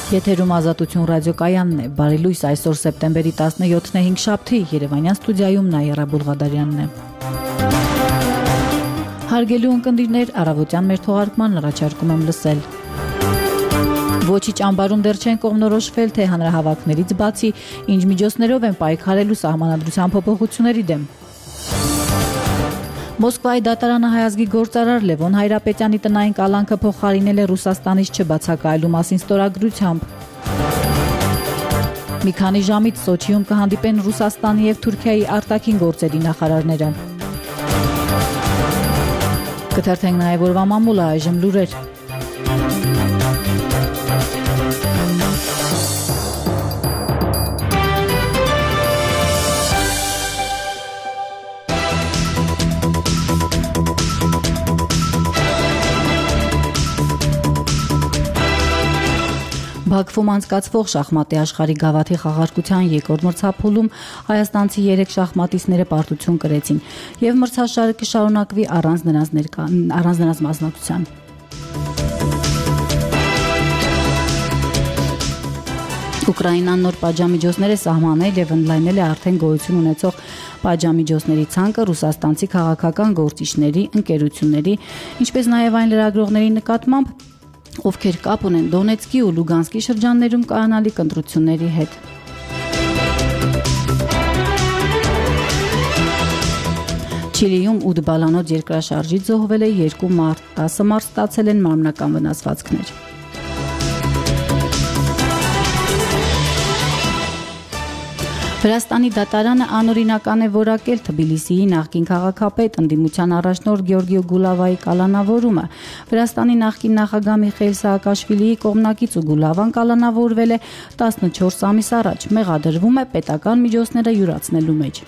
Եթերում Ազատություն ռադիոկայանն է, բարի լույս, այսօր սեպտեմբերի 17-ն է 5 շաբթի, Երևանյան ստուդիայում Նաիրա Բուլղադարյանն է։ Հարգելի ունկնդիրներ, առավոտյան մեր թողարկման առաջարկում եմ լսել։ Ոչի ճամբարում դեռ չեն կողմնորոշվել, թե հանրահավաքներից բացի ինչ միջոցներով են պայքարելու սահմանադրության փոփոխությունների դեմ։ Մոսկվայի դատարանը հայազգի գործարար Լևոն Հայրապետյանի տնային կալանքը փոխարինել է Ռուսաստանից չբացակայելու մասին ստորագրությամբ։ Մի քանի ժամից Սոչիում կհանդիպեն Ռուսաստանի և Թուրքիայի արտաքին գործերի նախարարները։ Կթերթենք նաև օրվա մամուլը, այժմ լուրեր։ Բաքվում անցկացվող շախմատի աշխարհի գավաթի խաղարկության երկրորդ մրցափուլում հայաստանցի 3 շախմատիստները պարտություն կրեցին եւ մրցաշարը կշարունակվի առանց նրանց մասնակցության։ Ուկրաինան նոր պատժամիջոցներ է սահմանել եւ ընդլայնել է արդեն գոյություն ունեցող պատժամիջոցների ցանկը ռուսաստանցի քաղաքական գործիչների, ընկերությունների, ինչպես նաեւ այն լրագրողների նկատմամբ, ովքեր կապ ունեն Դոնեցկի ու Լուգանսկի շրջաններում կայանալիք ընտրությունների հետ։ Չիլիում 8 բալանոց երկրաշարժից զոհվել է 2 մարդ, 10 մարդ ստացել են մարմնական վնասվածքներ։ Վրաստանի դատարանը անօրինական է որակել Թբիլիսիի նախկին քաղաքապետ ընդդիմության առաջնորդ Գեորգի Գուլավայի կալանավորումը։ Վրաստանի նախկին նախագահ Միխայիլ Սաակաշվիլիի կողմնակից ու Գուլավան կալանավորվել է 14 ամիս առաջ, մեղադրվում է պետական միջոցները յուրացնելու մեջ։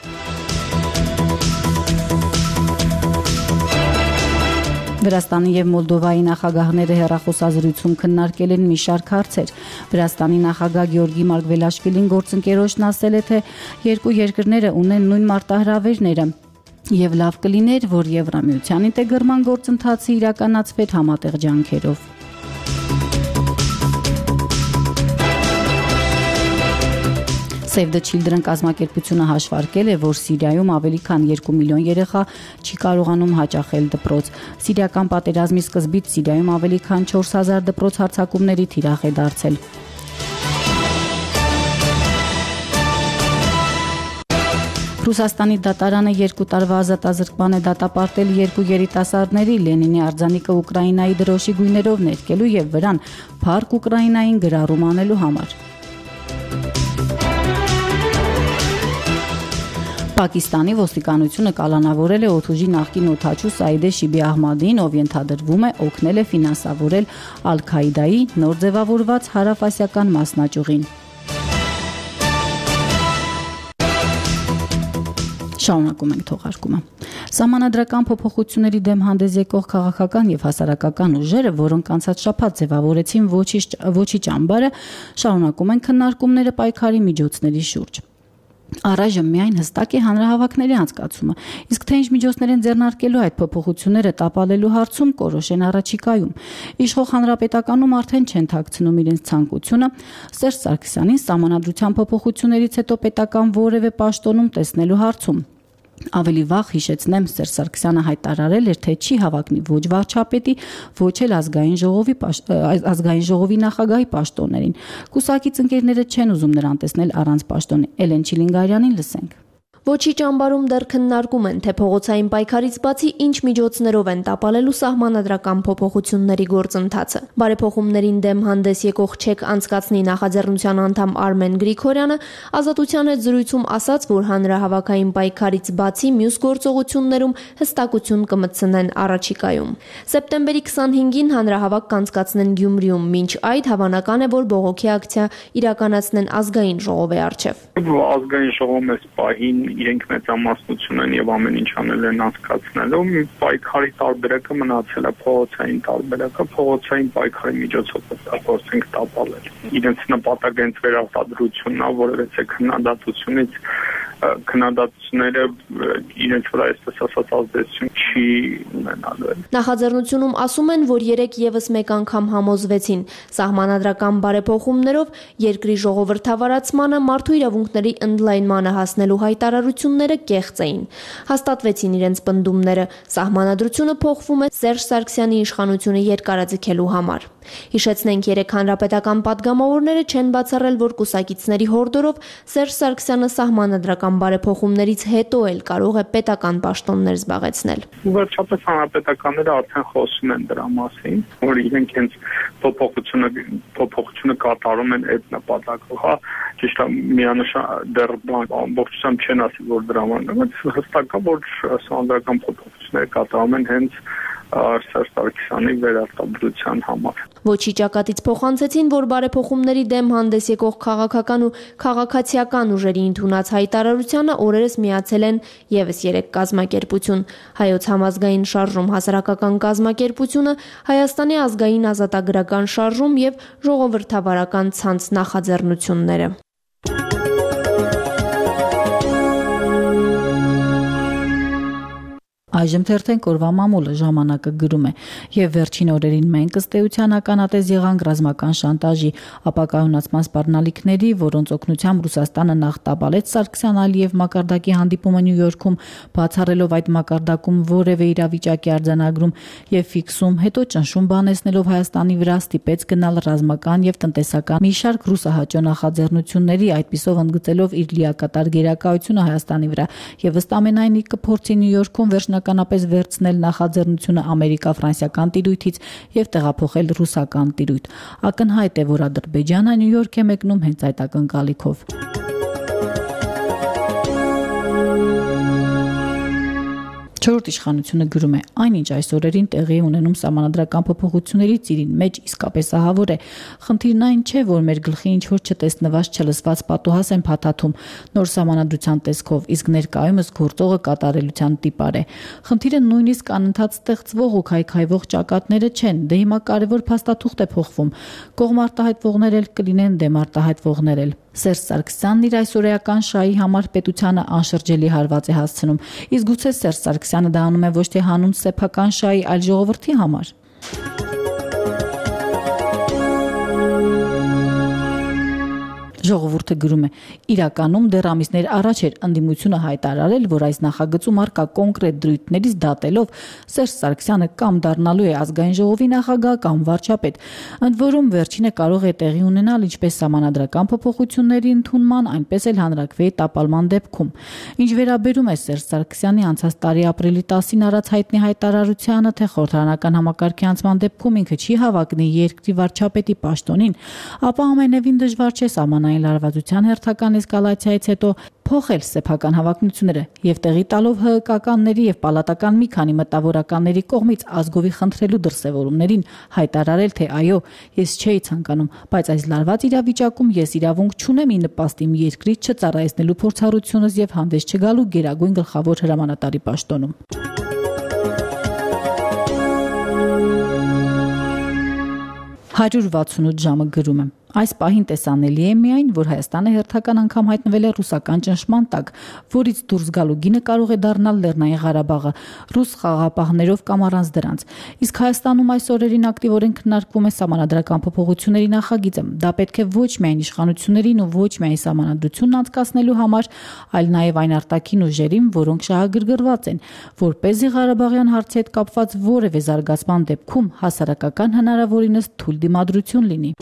Վրաստանի եւ Մոլդովայի նախագահները հեռախոսազրույցում քննարկել են մի շարք հարցեր։ Վրաստանի նախագահ Գեորգի Մարգվելաշվիլին գործընկերոջն ասել է, թե երկու երկրները ունեն նույն մարտահրավերները եւ լավ կլիներ, որ Եվրամիության ինտեգրման գործընթացը իրականացվեր համատեղ ջանքերով։ Save the Children կազմակերպությունը հաշվարկել է, որ Սիրիայում ավելի քան 2 միլիոն երեխա չի կարողանում հաճախել դպրոց։ Սիրիական պատերազմի սկզբից Սիրիայում ավելի քան 4000 դպրոց հարձակումների թիրախ է դարձել։ Ռուսաստանի դատարանը 2 տարվա ազատազրկման է դատապարտել 2 երիտասարդների Լենինի արձանիկը Ուկրաինայի դրոշի գույներով ներկելու եւ վրան փառք Ուկրաինային գրառում անելու համար։ Պակիստանի ոստիկանությունը կալանավորել է օդուժի նախկին օդաչու Սաիդե Շիբի Ահմադին, ով ենթադրվում է օգնել է ֆինանսավորել Ալ-Քաիդայի նոր ձևավորված հարավասիական մասնաճյուղին։ Շարունակում ենք թողարկումը։ Սահմանադրական փոփոխությունների դեմ հանդես եկող քաղաքական եւ հասարակական ուժերը, որոնք անցած շաբաթ ձևավորեցին ոչի ճամբարը, շարունակում են քննարկումները պայքարի միջոցների շուրջ։ Առայժմ միայն հստակ է հանրահավաքների անցկացումը, իսկ թե ինչ միջոցներ են ձեռնարկելու այդ փոփոխությունները տապալելու հարցում կորոշեն առաջիկայում։ Իշխող հանրապետականում արդեն չեն թաքցնում իրենց ցանկությունը Սերժ Սարգսյանին սահմանադրության փոփոխություններից հետո պետական որևէ պաշտոնում տեսնելու հարցում։ Ավելի վաղ հիշեցնեմ, Սերժ Սարգսյանը հայտարարել էր, թե չի հավակնի ոչ վարչապետի, ոչ էլ ազգային ժողովի նախագահի պաշտոններին։ Կուսակից ընկերները չեն ուզում նրան տեսնել առանց պաշտոնի։ Էլեն Չիլինգարյանին լսենք։ Ոչի ճամբարում դեռ քննարկում են, թե փողոցային պայքարից բացի ինչ միջոցներով են տապալելու սահմանադրական փոփոխությունների գործընթացը։ Բարեփոխումներին դեմ հանդես եկող ՉԵԿ անցկացնի նախաձեռնության անդամ Արմեն Գրիգորյանը ազատության հետ զրույցում ասաց, որ հանրահավաքային պայքարից բացի մյուս գործողություններում հստակություն կմտցնեն առաջիկայում։ Սեպտեմբերի 25-ին հանրահավաք կանցկացնեն Գյումրիում, մինչ այդ հավանական է, որ բողոքի ակցիա իրականացնեն ազգային ժողովի առջև։ Ազգային ժողովը պահին իրենք մեծամասնություն են եւ ամեն ինչ անել են անցկացնելու։ Պայքարի տարբերակը մնացել է փողոցային տարբերակը, փողոցային պայքարի միջոցով փորձենք տապալել։ Իրենց նպատակը հենց վերարտադրությունն է, որովհետեւ քննադատությունից փոփոխությունները իրենց վրա այսպես ասած ազդեցություն չի ունենալու։ Նախաձեռնությունում ասում են, որ 3 եւս մեկ անգամ համոզվեցին սահմանադրական բարեփոխումներով երկրի ժողովրդավարացմանը, մարդու իրավունքների ընդլայնմանը հասնելու հայտարարությունները կեղծ էին։ Հաստատվեցին իրենց պնդումները։ Սահմանադրությունը փոխվում է Սերժ Սարգսյանի իշխանությունը երկարաձգելու համար։ Հիշեցնենք, 3 հանրապետական պատգամավորները չեն բացառել, որ կուսակիցների հորդորով Սերժ Սարգսյանը սահմանադրական բարեփոխումներից հետո էլ կարող է պետական պաշտոններ զբաղեցնել։ Վերջապես հանրապետականները արդեն խոսում են դրա մասին, որ իրենք հենց փոփոխությունը կատարում են այդ նպատակով, հա, ճիշտ է, միանշան դեռ ամբողջությամբ չեն ասի, որ դրա համար, բայց հստակ է, որ սահմանադրական փոփոխությունները կատարում են հենց Սերժ Սարգսյանի վերարտադրության համար։ Ոչի ճակատից փոխանցեցին, որ բարեփոխումների դեմ հանդես եկող քաղաքական ու քաղաքացիական ուժերի ընդունած հայտարարությանը օրերս միացել են եւս 3 կազմակերպություն՝ Հայոց համազգային շարժում հասարակական կազմակերպությունը, Հայաստանի ազգային ազատագրական շարժում եւ ժողովրդավարական ցանց նախաձեռնությունները։ Այժմ թերթենք օրվա մամուլը ժամանակը գրում է եւ վերջին օրերին մենք ըստ էության ականատես եղանք ռազմական շանտաժի, ապակայունացման սպառնալիքների, որոնց օգնությամբ Ռուսաստանը նախ տապալեց Սարգսյան-Ալիև մակարդակի հանդիպումը Նյու Յորքում, բացառելով այդ մակարդակում որևէ իրավիճակի արձանագրում եւ ֆիքսում, հետո ճնշում բանեցնելով Հայաստանի վրա ստիպեց գնալ ռազմական եւ տնտեսական մի շարք ռուսահաճո նախաձեռնությունների, այդպիսով ընդգծելով իր լիակատար գերակայությունը Հայաստանի վրա եւ ըստ ամենայնի կփորձի Նյու Յորքում վերջնականապես վերցնել նախաձեռնությունը ամերիկա-ֆրանսիական տիրույթից եւ տեղափոխել ռուսական տիրույթ։ Ակնհայտ է, որ Ադրբեջանը Նյու Յորք է մեկնում հենց այդ ակնկալիքով։ Չորրորդ իշխանությունը գրում է. այնինչ այս օրերին տեղի ունենում սահմանադրական փոփոխությունների ծիրին մեջ իսկապես ահավոր է։ Խնդիրն այն չէ, որ մեր գլխի ինչ որ չտեսնված, չլսված պատուհաս են փաթաթում նոր սահմանադրության տեսքով, իսկ ներկայումս գործողը կատարելության տիպար է։ Խնդիրը նույնիսկ անընդհատ ստեղծվող ու քայքայվող ճակատները չեն, դե հիմա կարևոր փաստաթուղթ է փոխվում։ Կողմ արտահայտվողներ էլ կլինեն, դեմ արտահայտվողներ էլ։ Սերժ Սարգսյանն իր այսօրեական շահի համար պետությանը անշրջելի հարված է հասցնում, իսկ գուցե Սերժ Սարգսյանը դա անում է ոչ թե հանուն սեփական շահի, այլ ժողովրդի համար։ Ժողովուրդը գրում է. իրականում դեռ ամիսներ առաջ էր ընդդիմությունը հայտարարել, որ այս նախագծում արկա կոնկրետ դրույթներից դատելով Սերժ Սարգսյանը կամ դառնալու է ազգային ժողովի նախագահ կամ վարչապետ, ընդ որում վերջինը կարող է տեղի ունենալ ինչպես սահմանադրական փոփոխությունների ընդունման, այնպես էլ հանրաքվեի տապալման դեպքում։ Ինչ վերաբերում է Սերժ Սարգսյանի անցած տարի ապրիլի 10-ին արած հայտնի հայտարարությանը, թե խորհրդարանական համակարգի անցման դեպքում ինքը չի հավակնի երկրի վարչապետի պաշտոնին, ապա ամենևին դժվար չէ սահմանային լարվածության հերթական էսկալացիայից հետո փոխել սեփական հավակնությունները եւ տեղի տալով ՀՀԿ-ականների եւ պալատական մի քանի մտավորականների կողմից ազգովի խնդրելու դրսևորումներին հայտարարել, թե այո, ես չէի ցանկանում, բայց այս լարված իրավիճակում ես իրավունք չունեմ ի նպաստ իմ երկրի չծառայեցնելու փորձառությունս եւ հանդես չգալու գերագույն գլխավոր հրամանատարի պաշտոնում։ 168 ժամը գրում է. Այս պահին տեսանելի է միայն, որ Հայաստանը հերթական անգամ հայտնվել է ռուսական ճնշման տակ, որից դուրս գալու գինը կարող է դառնալ Լեռնային Ղարաբաղը, ռուս խաղաղապահներով կամ առանց դրանց։ Իսկ Հայաստանում այս օրերին ակտիվորեն քննարկվում է սահմանադրական փոփոխությունների նախագիծը։ Դա պետք է ոչ միայն իշխանություններին ու ոչ միայն սահմանադրությունն անցկացնելու համար, այլ նաև այն արտաքին ուժերին, որոնք շահագրգռված են, որպեսզի Ղարաբաղյան հարցի հետ կապված որևէ զարգացման դեպքում հասարակական հնարավորինս թույլ դիմադրություն լինի։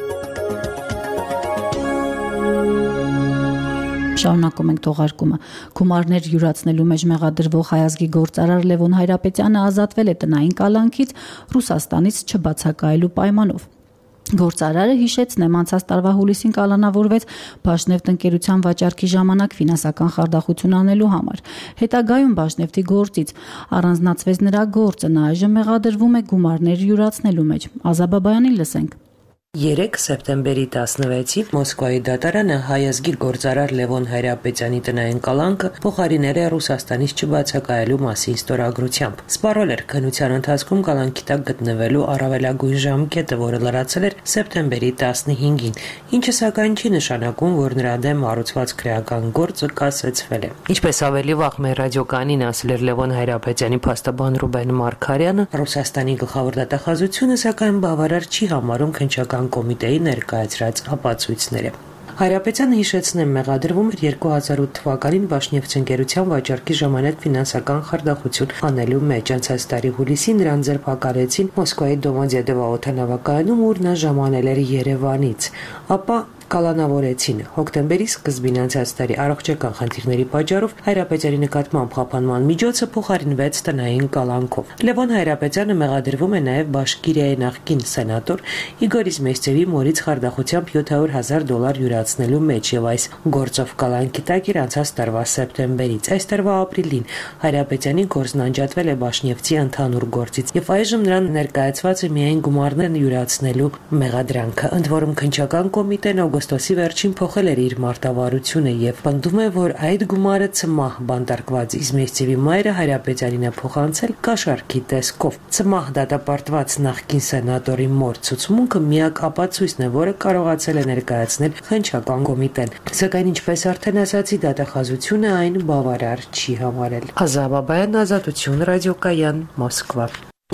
Շարունակում ենք թողարկումը։ Գումարներ յուրացնելու մեջ մեղադրվող հայ ազգի գործարար Լևոն Հայրապետյանը ազատվել է տնային կալանքից Ռուսաստանից չբացակայելու պայմանով։ Գործարարը հիշեցնեմ, անցած տարվա հուլիսին կալանավորվեց Բաշնեֆտ ընկերության վաճառքի ժամանակ ֆինանսական խարդախություն անելու համար։ Հետագայում Բաշնեֆտի գործից առանձնացվեց նրա գործը, նա այժմ մեղադրվում է գումարներ յուրացնելու մեջ։ Ազա Բաբայանին լսենք։ 3 սեպտեմբերի 16-ին Մոսկվայի դատարանը հայազգիր գործարար Լևոն Հայրապետյանի տնային կալանքը փոխարինել է Ռուսաստանից չբացակայելու մասին ստորագրությամբ։ Սպառել էր քննության ընթացքում կալանքի տակ գտնվելու առավելագույն ժամկետը, որը լրացել էր սեպտեմբերի 15-ին, ինչը սակայն չի նշանակում, որ նրա դեմ հարուցված քրեական գործը կասեցվել է։ Ինչպես ավելի վաղ մեր ռադիոկայանին ասել էր Լևոն Հայրապետյանի փաստաբան Ռուբեն Մարգարյանը, Ռուսաստանի գլխավոր դատախազությունը սակայն բավարար չի համարում քննչական կոմիտեի ներկայացրած ապացույցները։ Հայրապետյանը հիշեցնեմ մեղադրվում էր 2008 թվականին Բաշնեֆց ընկերության վաճառքի ժամանակ ֆինանսական խարդախություն անելու մեջ։ Անցած տարի հուլիսին նրան ձերբակալեցին Մոսկվայի Դոմոդեդովա օդանավակայանում, ուր նա ժամանել էր Երևանից, ապա կալանավորեցին։ Հոկտեմբերի սկզբին անցած տարի առողջական խնդիրների պատճառով Հայրապետյանի նկատմամբ խափանման միջոցը փոխարինվեց տնային կալանքով։ Լևոն Հայրապետյանը մեղադրվում է նաև Բաշկիրիայի նախկին սենատոր Իգոր Իզմեստիևի մորից խարդախությամբ $700,000 յուրացնելու մեջ եւ այս գործով կալանքի տակ էր անցած տարվա սեպտեմբերից։ Այս տարվա ապրիլին Հայրապետյանի գործն անջատվել է Բաշնեվցի ընդհանուր գործից եւ այժմ նրան ներկայացված է միայն գումարներ յուրացնելու մեղադրանքը։ Ընդ որում քննչական կոմիտեն օգոստոսի վերջին փոխել էր իր մարտավարությունը եւ պնդում է, որ այդ գումարը ցմահ բանտարկված Իզմեստիևի մայրը Հայրապետյանին է փոխանցել կաշառքի տեսքով։ Ցմահ դատապարտված նախկին սենատորի մոր ցուցմունքը միակ ապացույցն է, որը կարողացել է ներկայացնել քննչական կոմիտեն։ Սակայն ինչպես արդեն ասացի, դատախազությունը այն բավարար չի համարել։ Ազաբաբայան, Ազատություն, ռադիոկայան, Մոսկվա։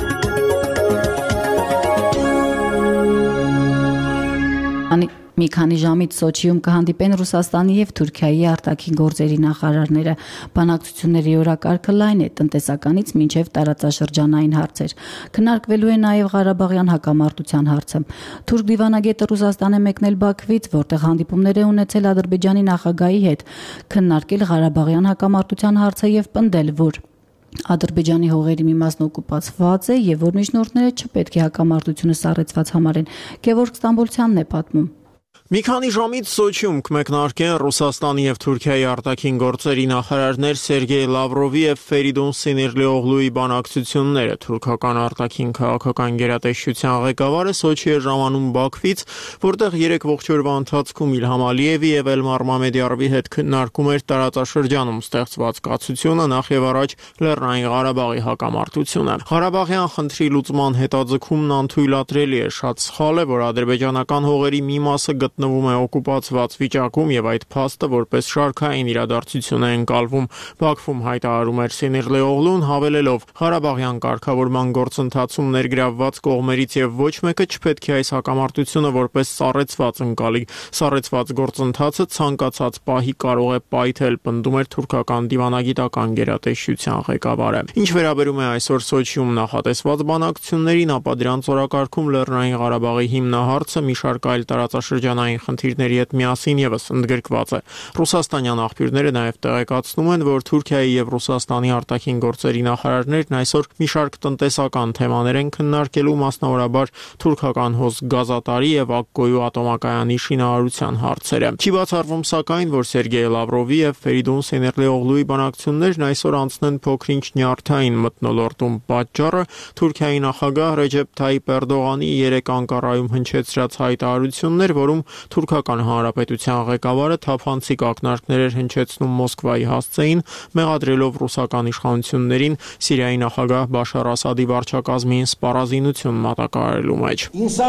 Մի քանի ժամից Սոչիում կհանդիպեն Ռուսաստանի եւ Թուրքիայի արտաքին գործերի նախարարները։ Բանակցությունների օրակարգը լայն է տնտեսականից մինչեւ տարածաշրջանային հարցեր։ Քննարկվելու է նաեւ Ղարաբաղյան հակամարտության հարցը։ Թուրք դիվանագետը Ռուսաստան է մեկնել Բաքվից, որտեղ հանդիպումներ է ունեցել Ադրբեջանի նախագահի հետ, քննարկել Ղարաբաղյան հակամարտության հարցը եւ պնդել, որ Ադրբեջանի հողերի մի մասն օկուպացված է եւ որ միջնորդները չպետք է հակամարտությունը սառեցված համարեն։ Գևորգ Ստամբոլցյանն է պատմում։ Մի քանի ժամից Սոչիում կմեկնարկեն Ռուսաստանի եւ Թուրքիայի արտաքին գործերի նախարարներ Սերգեյ Լավրովի եւ Ֆերիդուն Սինիրլիօղլուի բանակցությունները։ Թուրքական արտաքին քաղաքական գերատեսչության ղեկավարը Սոչի է ժամանում Բաքվից, որտեղ 3 ողջ օրվա ընթացքում Իլհամ Ալիևի եւ Էլմար Մամեդյարովի հետ քննարկում էր տարածաշրջանում ստեղծված կացությունը, նախ եւ առաջ Լեռնային Ղարաբաղի հակամարտությունը։ Ղարաբաղյան խնդրի լուծման հետաձգումն անթույլատրելի է, շատ սխալ է, որ ադրբեջանական հողերի մի մասը գտնվում է օկուպացված վիճակում եւ այդ փաստը որպես շարքային իրադարձություն է ընկալվում։ Բաքվում հայտարարում էր Սինիրլիօղլուն, հավելելով. Ղարաբաղյան կարգավորման գործընթացում ներգրավված կողմերից եւ ոչ մեկը չպետք է այս հակամարտությունը որպես սառեցված ընկալի։ Սառեցված գործընթացը ցանկացած պահի կարող է պայթել, պնդում էր թուրքական դիվանագիտական գերատեսչության ղեկավարը։ Ինչ վերաբերում է այսօր Սոչիում նախատեսված բանակցություններին, ապա դրանց օրակարգում Լեռնային Ղարաբաղի հիմնահարցը մի շարք այլ տարածաշրջանային խնդիրների հետ միասին եւս ընդգրկված է։ Ռուսաստանյան աղբյուրները նաեւ տեղեկացնում են, որ Թուրքիայի եւ Ռուսաստանի արտաքին գործերի նախարարներն այսօր մի շարք տնտեսական թեմաներ են քննարկելու, մասնավորաբար թուրքական հոս գազատարի եւ Ակկոյու ատոմակայանի շինարարության հարցերը։ Չի բացառվում սակայն, որ Սերգեյ Լավրովի եւ Ֆերիդուն Սինիրլիօղլուի բանակցություններն այսօր անցնեն փոքրինչ նյարդային մթնոլորտում։ Պատճառը Թուրքիայի նախագահ Ռեջեփ Թայիպ Էրդողանի 3 Անկարայում հնչեցրած հայտարարություններ, որում Թուրքական հանրապետության ղեկավարը թափանցիկ ակնարկներ էր հնչեցնում Մոսկվայի հասցեին, մեղադրելով ռուսական իշխանություններին Սիրիայի նախագահ Բաշար Ասադի վարչակազմին սպառազինություն մատակարարելու մեջ։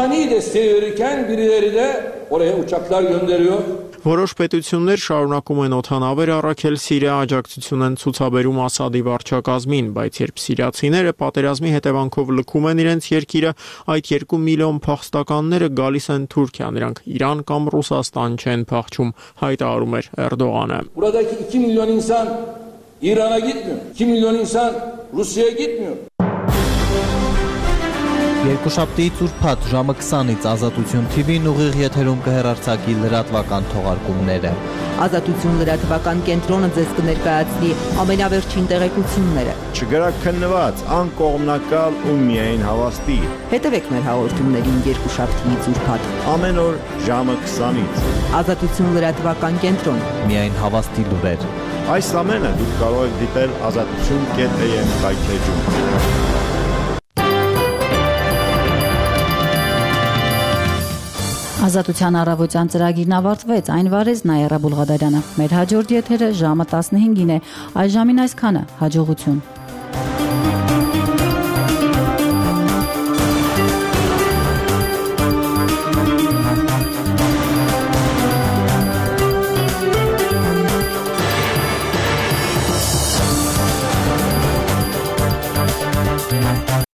Որոշ պետություններ շարունակում են օդանավեր առաքել Սիրիա, աջակցություն են ցուցաբերում Ասադի վարչակազմին, բայց երբ սիրիացիները պատերազմի հետևանքով լքում են իրենց երկիրը, այդ 2 միլիոն փախստականները գալիս են Թուրքիա, նրանք Իրան կամ Ռուսաստան չեն փախչում, հայտարարում էր Էրդողանը։ Buradaki 2 milyon insan İran'a gitmiyor. 2 milyon insan Rusya'ya gitmiyor. Երկուշաբթիից ուրբաթ ժամը 20-ից Ազատություն TV-ն ուղիղ եթերում կհեռարձակի լրատվական թողարկումները։ Ազատություն լրատվական կենտրոնը ձեզ կներկայացնի ամենավերջին տեղեկությունները։ Չգրաքննված, անկողմնակալ ու միայն հավաստի։ Հետևեք մեր հաղորդումներին երկուշաբթիից ուրբաթ ամեն օր ժամը 20-ից։ Ազատություն լրատվական կենտրոն, միայն հավաստի լուրեր։ Այս ամենը դուք կարող եք դիտել azatutun.am կայքեջում։ Ազատության առավոտյան ծրագիրն ավարտվեց, այն վարեց Նայերա Բուլղադարյանը։ Մեր հաջորդ եթերը ժամը 15-ին է, այս ժամին այսքանը, հաջողություն։